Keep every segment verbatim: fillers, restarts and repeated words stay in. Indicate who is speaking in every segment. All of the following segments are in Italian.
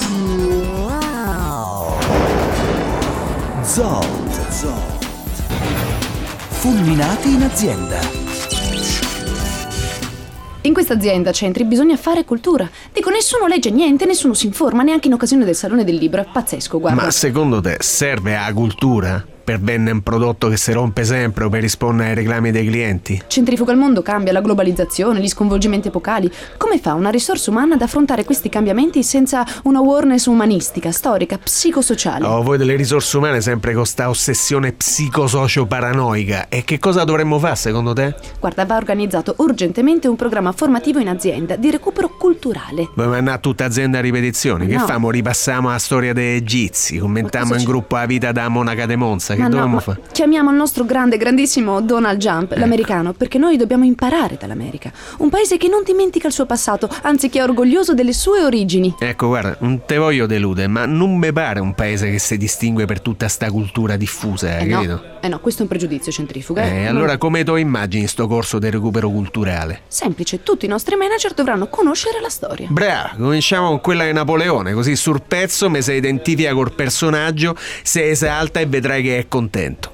Speaker 1: Zot. Zot. Fulminati in azienda.
Speaker 2: In questa azienda, Centri, bisogna fare cultura. Dico, nessuno legge niente, nessuno si informa, neanche in occasione del Salone del Libro. È pazzesco, guarda.
Speaker 3: Ma secondo te serve a cultura? Per vendere un prodotto che si rompe sempre o per rispondere ai reclami dei clienti?
Speaker 2: Centrifuga il mondo, cambia la globalizzazione, gli sconvolgimenti epocali. Come fa una risorsa umana ad affrontare questi cambiamenti senza una awareness umanistica, storica, psicosociale?
Speaker 3: Oh, voi delle risorse umane sempre con sta ossessione psicosocio-paranoica. E che cosa dovremmo fare secondo te?
Speaker 2: Guarda, va organizzato urgentemente un programma formativo in azienda di recupero culturale.
Speaker 3: Vuoi mandare a tutta azienda a ripetizioni? Che
Speaker 2: No.
Speaker 3: famo? Ripassiamo la storia dei egizi, commentiamo
Speaker 2: Ma cosa
Speaker 3: in
Speaker 2: c'è?
Speaker 3: gruppo la vita da Monaca de Monza. Che
Speaker 2: Ma no,
Speaker 3: dobbiamo
Speaker 2: ma
Speaker 3: fare?
Speaker 2: chiamiamo il nostro grande, grandissimo Donald Trump, l'americano, perché noi dobbiamo imparare dall'America. Un paese che non dimentica il suo passato, anzi che è orgoglioso delle sue origini.
Speaker 3: Ecco, guarda, non te voglio deludere, ma non mi pare un paese che si distingue per tutta sta cultura diffusa,
Speaker 2: Eh
Speaker 3: capito?
Speaker 2: no, eh no, questo è un pregiudizio, Centrifuga.
Speaker 3: Eh,
Speaker 2: Non-
Speaker 3: allora come tu immagini sto corso di recupero culturale?
Speaker 2: Semplice, tutti i nostri manager dovranno conoscere la storia.
Speaker 3: Bravo, cominciamo con quella di Napoleone, così sul pezzo mi si identifica col personaggio, si esalta e vedrai che è contento.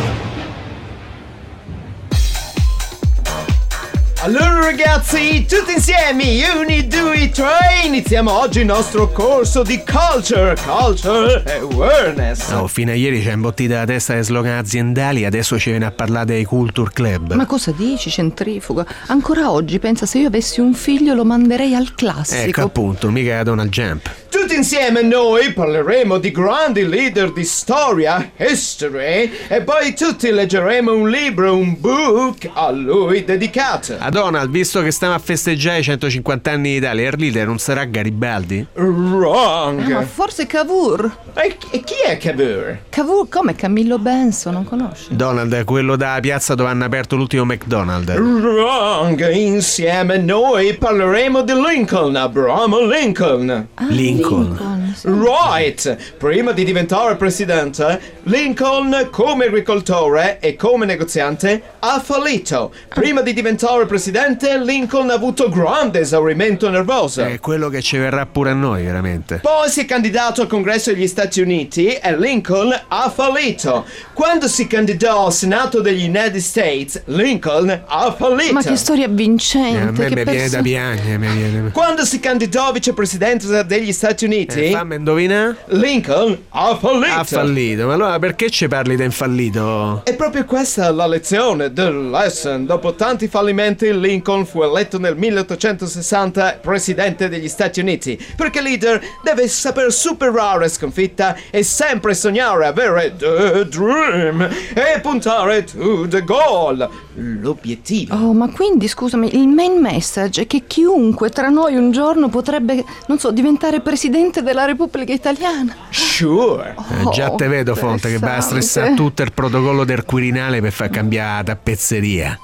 Speaker 4: Allora ragazzi, tutti insieme, uno, due, tre, iniziamo oggi il nostro corso di Culture, Culture Awareness.
Speaker 3: Oh, fino a ieri ci ha imbottita la testa dei slogan aziendali, adesso ci viene a parlare dei Culture Club.
Speaker 5: Ma cosa dici, Centrifuga? Ancora oggi pensa, se io avessi un figlio lo manderei al classico.
Speaker 3: Ecco appunto, mica Donald Trump.
Speaker 4: Tutti insieme noi parleremo di grandi leader di storia, history, e poi tutti leggeremo un libro, un book a lui dedicato.
Speaker 3: A Donald, visto che stiamo a festeggiare i centocinquanta anni d'Italia, il leader non sarà Garibaldi?
Speaker 4: Wrong.
Speaker 5: Ma forse Cavour.
Speaker 4: E, e chi è Cavour?
Speaker 5: Cavour come Camillo Benso, non conosci?
Speaker 3: Donald è quello da piazza dove hanno aperto l'ultimo McDonald's.
Speaker 4: Wrong. Insieme noi parleremo di Lincoln, Abraham Lincoln.
Speaker 3: Lincoln.
Speaker 5: Lincoln, sì.
Speaker 4: Right! Prima di diventare presidente, Lincoln come agricoltore e come negoziante ha fallito. Prima di diventare presidente, Lincoln ha avuto grande esaurimento nervoso.
Speaker 3: È quello che ci verrà pure a noi, veramente.
Speaker 4: Poi si è candidato al Congresso degli Stati Uniti e Lincoln ha fallito. Quando si candidò al Senato degli United States, Lincoln ha fallito.
Speaker 5: Ma che storia
Speaker 3: Eh, a
Speaker 5: vincente,
Speaker 3: me
Speaker 5: che
Speaker 3: mi viene
Speaker 5: perso-
Speaker 3: da piangere, mi viene.
Speaker 4: Quando si candidò a vicepresidente degli Stati Uniti,
Speaker 3: Eh, fammi indovinare.
Speaker 4: Lincoln ha fallito.
Speaker 3: Ha fallito, ma allora perché ci parli del fallito?
Speaker 4: E proprio questa è la lezione del lesson. Dopo tanti fallimenti, Lincoln fu eletto nel milleottocentosessanta presidente degli Stati Uniti. Perché leader deve saper superare sconfitta e sempre sognare, avere the dream e puntare to the goal, l'obiettivo.
Speaker 5: Oh, ma quindi, scusami, il main message è che chiunque tra noi un giorno potrebbe, non so, diventare presidente della Repubblica Italiana.
Speaker 4: Sure.
Speaker 3: Eh, già te vedo,
Speaker 5: Oh,
Speaker 3: Fonte, che va a stressare
Speaker 5: interessante.
Speaker 3: tutto il protocollo del Quirinale per far cambiare la tappezzeria.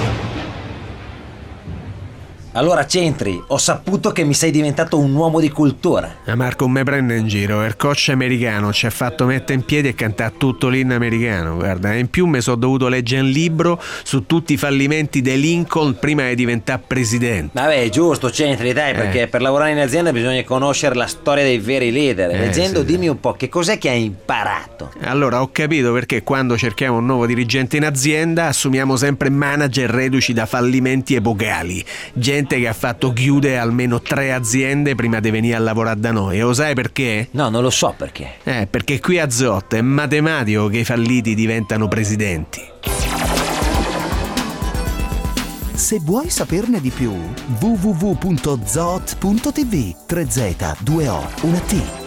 Speaker 6: Allora, Centri, ho saputo che mi sei diventato un uomo di cultura.
Speaker 3: Ma Marco, non mi prende in giro. Il coach americano ci ha fatto mettere in piedi e cantare tutto l'inno americano. Guarda, in più mi sono dovuto leggere un libro su tutti i fallimenti di Lincoln prima di diventare presidente.
Speaker 6: Vabbè, è giusto, Centri, dai, perché per lavorare in azienda bisogna conoscere la storia dei veri leader.
Speaker 3: Eh,
Speaker 6: Leggendo,
Speaker 3: sì, sì.
Speaker 6: dimmi un po', che cos'è che hai imparato?
Speaker 3: Allora, ho capito perché quando cerchiamo un nuovo dirigente in azienda assumiamo sempre manager reduci da fallimenti epocali. Gente che ha fatto chiudere almeno tre aziende prima di venire a lavorare da noi. E lo sai perché?
Speaker 6: No, non lo so perché.
Speaker 3: Eh, perché qui a Zot è matematico che i falliti diventano presidenti.
Speaker 1: Se vuoi saperne di più, w w w punto zot punto t v. tre Z, due O, una T.